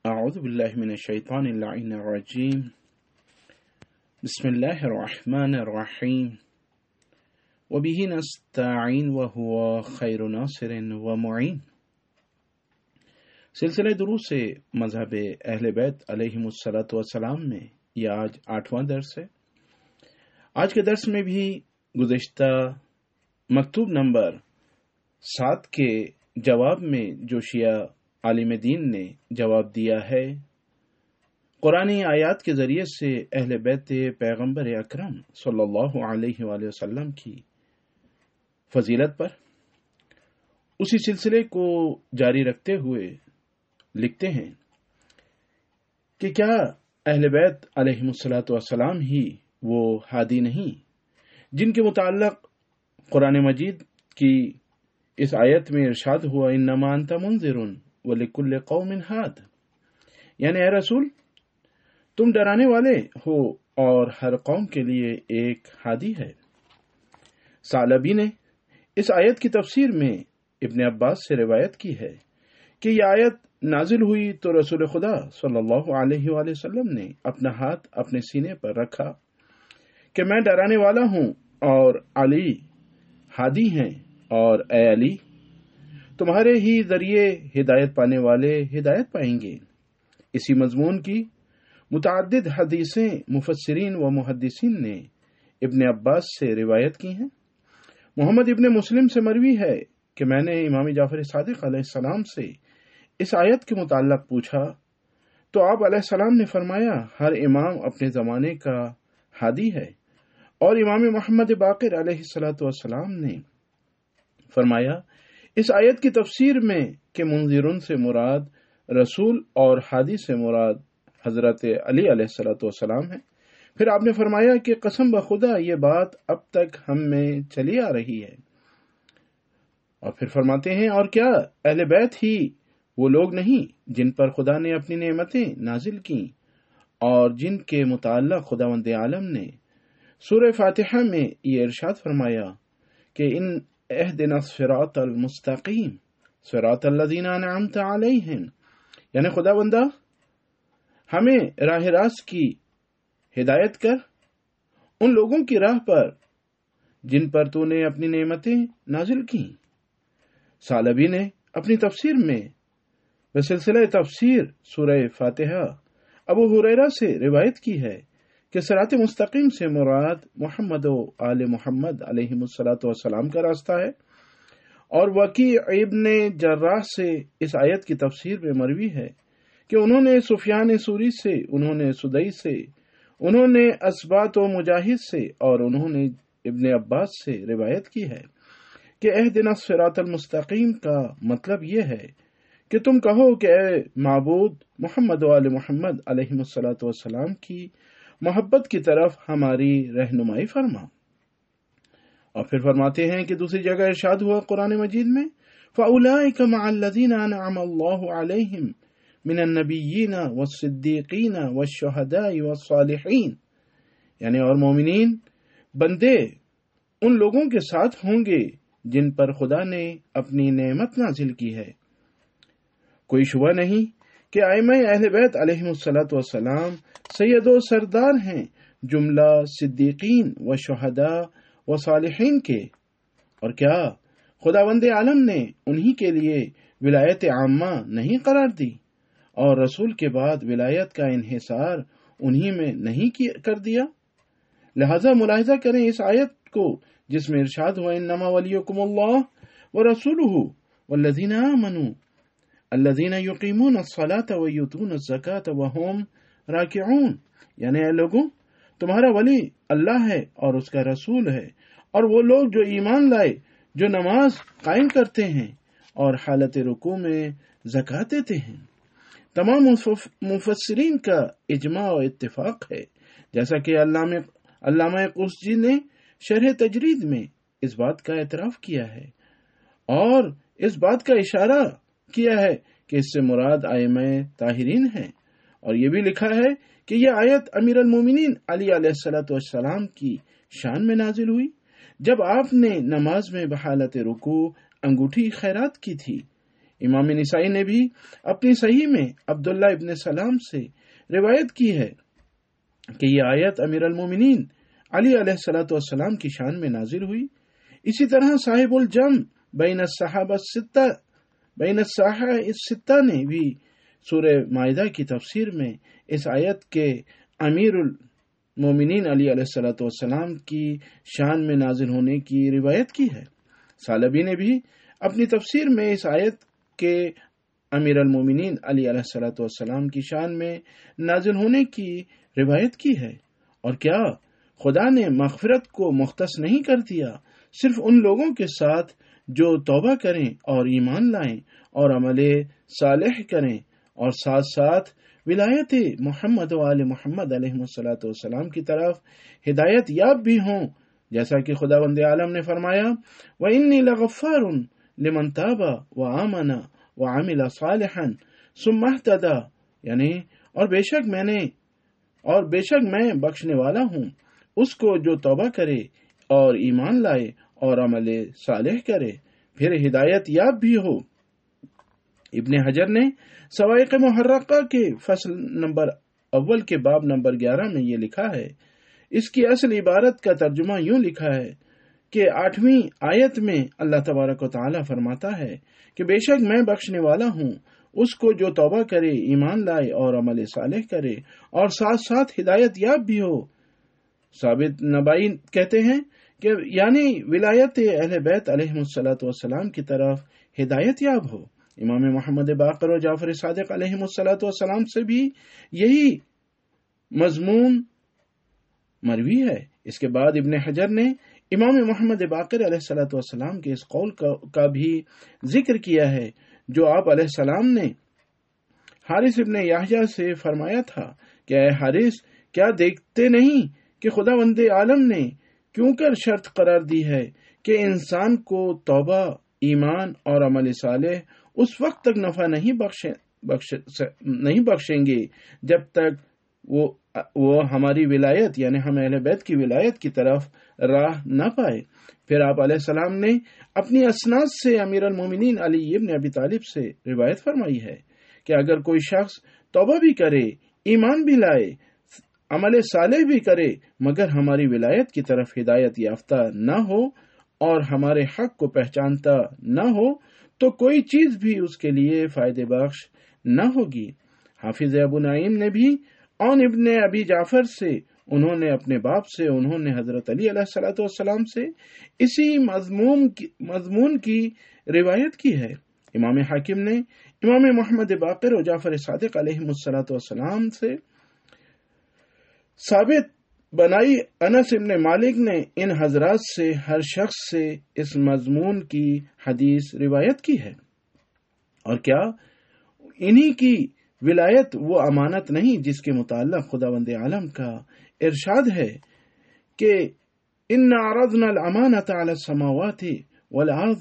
أعوذ بالله من الشيطان اللعين الرجيم بسم الله الرحمن الرحيم وبه نستعين وهو خير ناصر ومعين سلسلہ دروس مذہب اہل بیت علیہم الصلاۃ والسلام میں یہ آج 8واں درس ہے۔ آج کے درس میں بھی گزشتہ مکتوب نمبر 7 کے جواب میں جو شیعہ عالم دین نے جواب دیا ہے، قرآنی آیات کے ذریعے سے اہل بیت پیغمبر اکرم صلی اللہ علیہ وآلہ وسلم کی فضیلت پر، اسی سلسلے کو جاری رکھتے ہوئے لکھتے ہیں کہ کیا اہل بیت علیہم الصلاۃ والسلام ہی وہ ہادی نہیں جن کے متعلق قرآن مجید کی اس آیت میں ارشاد ہوا انما انت منذر ولکل قوم ہاد، یعنی اے رسول تم ڈرانے والے ہو اور ہر قوم کے لیے ایک ہادی ہے۔ ثعلبی نے اس آیت کی تفسیر میں ابن عباس سے روایت کی ہے کہ یہ آیت نازل ہوئی تو رسول خدا صلی اللہ علیہ وآلہ وسلم نے اپنا ہاتھ اپنے سینے پر رکھا کہ میں ڈرانے والا ہوں اور علی ہادی ہیں، اور اے علی تمہارے ہی ذریعے ہدایت پانے والے ہدایت پائیں گے۔ اسی مضمون کی متعدد حدیثیں مفسرین و محدثین نے ابن عباس سے روایت کی ہیں۔ محمد ابن مسلم سے مروی ہے کہ میں نے امام جعفر صادق علیہ السلام سے اس آیت کے متعلق پوچھا تو آپ علیہ السلام نے فرمایا ہر امام اپنے زمانے کا ہادی ہے، اور امام محمد باقر علیہ الصلوۃ والسلام نے فرمایا اس آیت کی تفسیر میں کہ منذرون سے مراد رسول اور ہادی سے مراد حضرت علی علیہ الصلوۃ والسلام ہے۔ پھر آپ نے فرمایا کہ قسم بخدا یہ بات اب تک ہم میں چلی آ رہی ہے، اور پھر فرماتے ہیں اور کیا اہل بیت ہی وہ لوگ نہیں جن پر خدا نے اپنی نعمتیں نازل کیں اور جن کے متعلق خداوند عالم نے سورہ فاتحہ میں یہ ارشاد فرمایا کہ ان اہدنا الصراط المستقیم صراط الذین انعمت علیہم، یعنی خداوندہ ہمیں راہ راست کی ہدایت کر ان لوگوں کی راہ پر جن پر تو نے اپنی نعمتیں نازل کی۔ ثعلبی نے اپنی تفسیر میں بسلسلہ تفسیر سورہ فاتحہ ابو ہریرہ سے روایت کی ہے کہ صراط مستقیم سے مراد محمد و آل محمد علیہم الصلاۃ والسلام کا راستہ ہے، اور وکیع ابن جراح سے اس آیت کی تفسیر میں مروی ہے کہ انہوں نے سفیان ثوری سے، انہوں نے سدئی سے، انہوں نے اسبات و مجاہد سے، اور انہوں نے ابن عباس سے روایت کی ہے کہ اہدنا الصراط المستقیم کا مطلب یہ ہے کہ تم کہو کہ اے معبود محمد و آل محمد علیہم الصلاۃ والسلام کی محبت کی طرف ہماری رہنمائی فرما۔ اور پھر فرماتے ہیں کہ دوسری جگہ ارشاد ہوا قرآن مجید میں فَأُولَئِكَ مَعَ الَّذِينَ أَنْعَمَ اللَّهُ عَلَيْهِمْ مِنَ النَّبِيِّينَ وَالصِّدِّيقِينَ وَالشُّهَدَاءِ وَالصَّالِحِينَ، یعنی اور مومنین بندے ان لوگوں کے ساتھ ہوں گے جن پر خدا نے اپنی نعمت نازل کی ہے۔ کوئی شبہ نہیں کہ ائمہ اہل بیت علیہم الصلاۃ والسلام سید و سردار ہیں جملہ صدیقین و شہداء و صالحین کے، اور کیا خداوند عالم نے انہی کے لیے ولایت عامہ نہیں قرار دی اور رسول کے بعد ولایت کا انحصار انہی میں نہیں کر دیا؟ لہذا ملاحظہ کریں اس آیت کو جس میں ارشاد ہوا انما ولیکم اللہ ورسولہ والذین آمنوا الذین یقیمون الصلاۃ ویؤتون الزکاۃ وہم راکعون، یعنی اے لوگوں تمہارا ولی اللہ ہے اور اس کا رسول ہے، اور وہ لوگ جو ایمان لائے جو نماز قائم کرتے ہیں اور حالت رکوع میں زکوٰۃ دیتے ہیں۔ تمام مفسرین کا اجماع و اتفاق ہے، جیسا کہ علامہ قرطبی نے شرح تجرید میں اس بات کا اعتراف کیا ہے اور اس بات کا اشارہ کیا ہے کہ اس سے مراد ائمہ طاہرین ہیں، اور یہ بھی لکھا ہے کہ یہ آیت امیر المومنین علی علیہ الصلوۃ والسلام کی شان میں نازل ہوئی جب آپ نے نماز میں بحالت رکوع انگوٹھی خیرات کی تھی، امام نسائی نے بھی اپنی صحیح میں عبداللہ ابن سلام سے روایت کی ہے کہ یہ آیت امیر المومنین علی علیہ الصلوۃ والسلام کی شان میں نازل ہوئی۔ اسی طرح صاحب الجم بین الصحابہ الستہ نے بھی سورہ مائدہ کی تفسیر میں اس آیت کے امیر المومنین علی علیہ الصلوۃ والسلام کی شان میں نازل ہونے کی روایت کی ہے۔ ثعلبی نے بھی اپنی تفسیر میں اس آیت کے امیر المومنین علی علیہ الصلوۃ والسلام کی شان میں نازل ہونے کی روایت کی ہے۔ اور کیا خدا نے مغفرت کو مختص نہیں کر دیا صرف ان لوگوں کے ساتھ جو توبہ کریں اور ایمان لائیں اور عمل صالح کریں اور ساتھ ساتھ ولایت محمد و آل محمد علیہ الصلوۃ والسلام کی طرف ہدایت یاب بھی ہوں، جیسا کہ خداوند عالم نے فرمایا وَإِنِّي لَغَفَّارٌ لِمَن تَابَ وَآمَنَ وَعَمِلَ صَالِحًا ثُمَّ اهْتَدَىٰ، یعنی اور بے شک میں بخشنے والا ہوں اس کو جو توبہ کرے اور ایمان لائے اور عمل صالح کرے پھر ہدایت یاب بھی ہو۔ ابن حجر نے سوائق محرقہ کے فصل نمبر اول کے باب نمبر 11 میں یہ لکھا ہے، اس کی اصل عبارت کا ترجمہ یوں لکھا ہے کہ 8ویں آیت میں اللہ تبارک و تعالی فرماتا ہے کہ بے شک میں بخشنے والا ہوں اس کو جو توبہ کرے، ایمان لائے اور عمل صالح کرے اور ساتھ ساتھ ہدایت یاب بھی ہو۔ ثابت نبائی کہتے ہیں کہ یعنی ولایت اہل بیت علیہ الصلوۃ والسلام کی طرف ہدایت یاب ہو۔ امام محمد باقر و جعفر صادق علیہ الصلوۃ والسلام سے بھی یہی مضمون مروی ہے۔ اس کے بعد ابن حجر نے امام محمد باقر علیہ الصلوۃ والسلام کے اس قول کا بھی ذکر کیا ہے جو آپ علیہ السلام نے حارث ابن یحییٰ سے فرمایا تھا کہ اے حارث، کیا دیکھتے نہیں کہ خداوند عالم نے کیوں کر شرط قرار دی ہے کہ انسان کو توبہ، ایمان اور عمل صالح اس وقت تک نفع نہیں بخشیں گے جب تک وہ ہماری ولایت یعنی ہم اہل بیت کی ولایت کی طرف راہ نہ پائے۔ پھر آپ علیہ السلام نے اپنی اسناد سے امیر المومنین علی ابن ابی طالب سے روایت فرمائی ہے کہ اگر کوئی شخص توبہ بھی کرے، ایمان بھی لائے، عمل صالح بھی کرے مگر ہماری ولایت کی طرف ہدایت یافتہ نہ ہو اور ہمارے حق کو پہچانتا نہ ہو تو کوئی چیز بھی اس کے لیے فائدہ بخش نہ ہوگی۔ حافظ ابو نعیم نے بھی عون ابن ابی جعفر سے انہوں نے اپنے باپ سے انہوں نے حضرت علی علیہ الصلوۃ والسلام سے اسی مضمون کی روایت کی ہے۔ امام حاکم نے امام محمد باقر و جعفر صادق علیہ الصلوۃ والسلام سے ثابت بنائی۔ انس ابن مالک نے ان حضرات سے ہر شخص سے اس مضمون کی حدیث روایت کی ہے۔ اور کیا انہی کی ولایت وہ امانت نہیں جس کے متعلق خداوند عالم کا ارشاد ہے کہ ان عرضنا الامانۃ علی السماوات والارض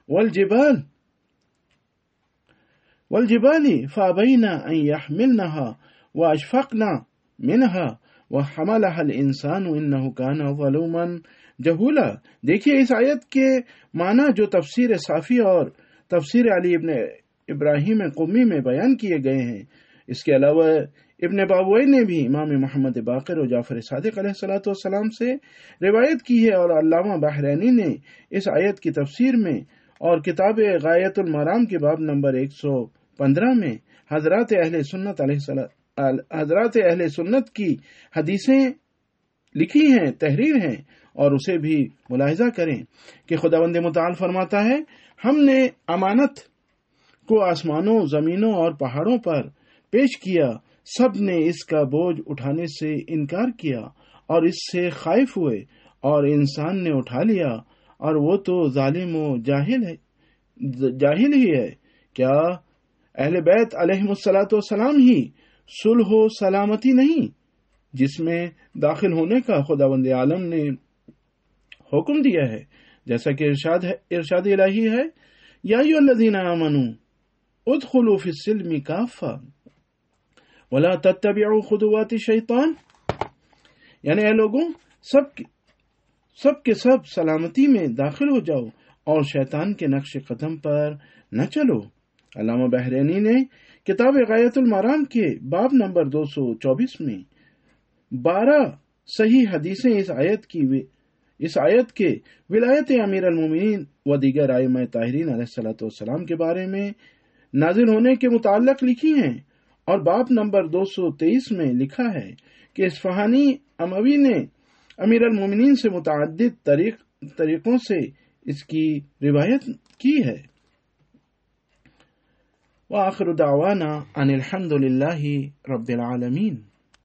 والجبال فابین ان یحملنها واشفقن منها وحملها الانسان انه كان ظلوما جہولا۔ دیکھیے اس آیت کے معنی جو تفسیر صافی اور تفسیر علی ابن ابراہیم قمی میں بیان کیے گئے ہیں۔ اس کے علاوہ ابن باوئی نے بھی امام محمد باقر و جعفر صادق علیہ الصلوۃ والسلام سے روایت کی ہے، اور علامہ بحرینی نے اس آیت کی تفسیر میں اور کتاب غایت المرام کے باب نمبر 115 میں حضرات اہل سنت کی حدیثیں لکھی ہیں، تحریر ہیں، اور اسے بھی ملاحظہ کریں کہ خداوند متعال فرماتا ہے ہم نے امانت کو آسمانوں، زمینوں اور پہاڑوں پر پیش کیا، سب نے اس کا بوجھ اٹھانے سے انکار کیا اور اس سے خائف ہوئے، اور انسان نے اٹھا لیا اور وہ تو ظالم و جاہل ہی ہے۔ کیا اہل بیت علیہ الصلوۃ والسلام ہی صلح و سلامتی نہیں جس میں داخل ہونے کا خداوند عالم نے حکم دیا ہے، جیسا کہ ارشاد الہی ہے یا ایھا الذین آمنوا ادخلوا فی السلم کافہ ولا تتبعوا خطوات الشیطان، یعنی اے لوگوں سب کے سب سلامتی میں داخل ہو جاؤ اور شیطان کے نقش قدم پر نہ چلو۔ علامہ بحرینی نے کتاب غایت المرام کے باب نمبر 224 میں 12 صحیح حدیثیں اس آیت کے ولایت امیر المومنین و دیگر ائمہ طاہرین علیہ الصلوۃ والسلام کے بارے میں نازل ہونے کے متعلق لکھی ہیں، اور باب نمبر 223 میں لکھا ہے کہ اصفہانی اموی نے امیر المومنین سے متعدد طریقوں سے اس کی روایت کی ہے۔ وآخر دعوانا ان الحمد للہ رب العالمین۔